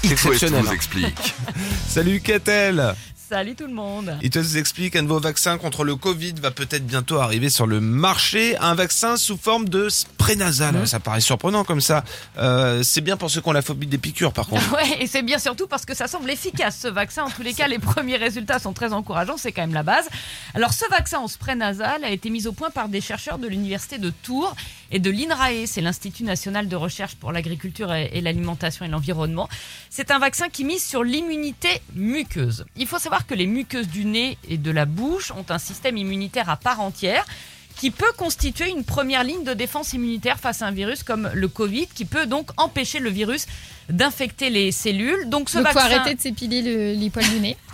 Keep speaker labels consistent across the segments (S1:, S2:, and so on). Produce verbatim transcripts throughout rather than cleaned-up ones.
S1: C'est
S2: It West
S1: exceptionnel.
S2: vous
S1: hein.
S2: explique.
S3: Salut Catel.
S4: Salut tout le monde.
S3: Il te nous explique un nouveau vaccin contre le Covid va peut-être bientôt arriver sur le marché. Un vaccin sous forme de spray nasal.
S4: Mmh.
S3: Ça paraît surprenant comme ça. Euh, c'est bien pour ceux qui ont la phobie des piqûres par contre.
S4: Ouais, et c'est bien surtout parce que ça semble efficace ce vaccin. En tous les cas, les premiers résultats sont très encourageants, c'est quand même la base. Alors ce vaccin en spray nasal a été mis au point par des chercheurs de l'université de Tours et de l'INRAE, c'est l'Institut national de recherche pour l'agriculture et, et l'alimentation et l'environnement. C'est un vaccin qui mise sur l'immunité muqueuse. Il faut savoir que les muqueuses du nez et de la bouche ont un système immunitaire à part entière qui peut constituer une première ligne de défense immunitaire face à un virus comme le Covid, qui peut donc empêcher le virus d'infecter les cellules. Donc ce
S5: Donc
S4: vaccin...
S5: faut arrêter de s'épiler le, les poils du nez.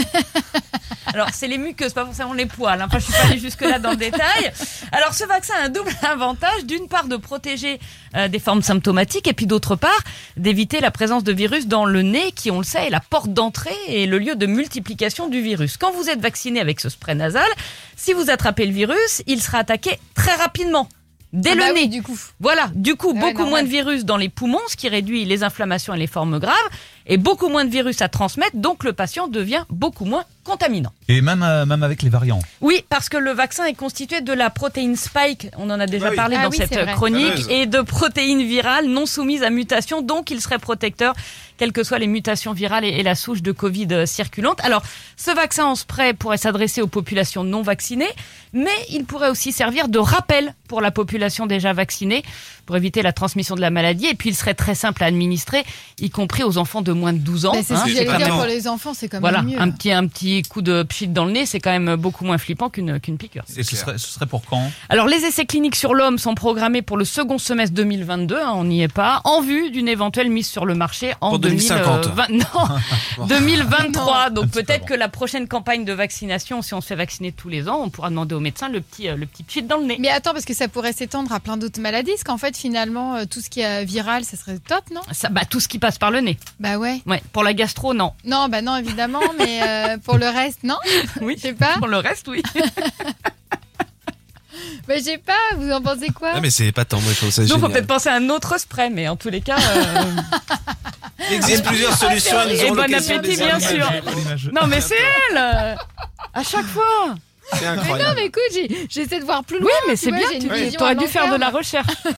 S4: Alors c'est les muqueuses, pas forcément les poils. Hein. Enfin, je suis pas allée jusque là dans le détail. Alors ce vaccin a un double avantage, d'une part de protéger euh, des formes symptomatiques et puis d'autre part d'éviter la présence de virus dans le nez, qui on le sait est la porte d'entrée et le lieu de multiplication du virus. Quand vous êtes vacciné avec ce spray nasal, si vous attrapez le virus, il sera attaqué très rapidement. Dès
S5: Ah
S4: le
S5: bah
S4: nez.
S5: oui, du coup.
S4: Voilà, du coup,
S5: Ouais,
S4: beaucoup
S5: normal.
S4: moins de virus dans les poumons, ce qui réduit les inflammations et les formes graves, et beaucoup moins de virus à transmettre, donc le patient devient beaucoup moins contaminant.
S6: Et même, euh, même avec les variants.
S4: Oui, parce que le vaccin est constitué de la protéine spike, on en a déjà
S3: Ah oui.
S4: parlé
S5: Ah
S4: dans
S5: oui,
S4: cette
S5: c'est vrai.
S4: chronique,
S3: Fameuse.
S4: et de protéines virales non soumises à mutation, donc il serait protecteur, quelles que soient les mutations virales et, et la souche de Covid circulante. Alors, ce vaccin en spray pourrait s'adresser aux populations non vaccinées, mais il pourrait aussi servir de rappel pour la population déjà vaccinée, pour éviter la transmission de la maladie, et puis il serait très simple à administrer, y compris aux enfants de moins de douze ans.
S5: Bah, c'est
S4: hein.
S5: ce que
S3: c'est
S5: j'allais
S3: pas
S5: dire
S3: tant.
S5: pour les enfants, c'est quand même
S4: Voilà,
S5: mieux.
S4: un petit, un petit coup de pchit dans le nez, c'est quand même beaucoup moins flippant qu'une qu'une piqûre.
S3: C'est
S6: Et ce
S3: clair.
S6: serait, ce serait pour quand?
S4: Alors, les essais cliniques sur l'homme sont programmés pour le second semestre deux mille vingt-deux, hein, on n'y est pas, en vue d'une éventuelle mise sur le marché en
S3: Pour deux mille cinquante.
S4: deux mille vingt non, deux mille vingt-trois.
S6: Un
S4: Donc
S6: petit peu
S4: peut-être
S6: avant.
S4: que la prochaine campagne de vaccination, si on se fait vacciner tous les ans, on pourra demander au médecin le petit, euh, le petit pchit dans le nez.
S5: Mais attends, parce que ça pourrait s'étendre à plein d'autres maladies, parce qu'en fait, finalement, euh, tout ce qui est viral, ça serait top, non?
S4: Ça, bah, tout ce qui passe par le nez.
S5: Bah ouais.
S4: Ouais. Pour la gastro, non.
S5: Non, bah non, évidemment, mais euh, pour le reste, non?
S4: Oui.
S5: Je sais pas.
S4: Pour le reste, oui.
S5: Bah je sais pas, vous en pensez quoi?
S3: Ah mais c'est pas tant, moi je trouve ça
S4: Donc, faut
S3: génial.
S4: peut-être penser à un autre spray, mais en tous les cas. euh,
S3: Il existe plusieurs solutions. Nous
S4: Et
S3: aurons
S4: bon
S3: l'occasion
S4: appétit,
S3: de les
S4: bien
S3: examiner.
S4: sûr. Non, mais c'est elle euh, à chaque fois.
S3: C'est
S5: Mais non,
S3: incroyable.
S5: mais écoute, j'ai- j'essaie de voir plus loin.
S4: Oui, mais
S5: tu
S4: c'est
S5: vois,
S4: bien.
S5: j'ai une
S4: Tu
S5: vision
S4: aurais
S5: à
S4: dû
S5: long
S4: faire de
S5: terme.
S4: la recherche.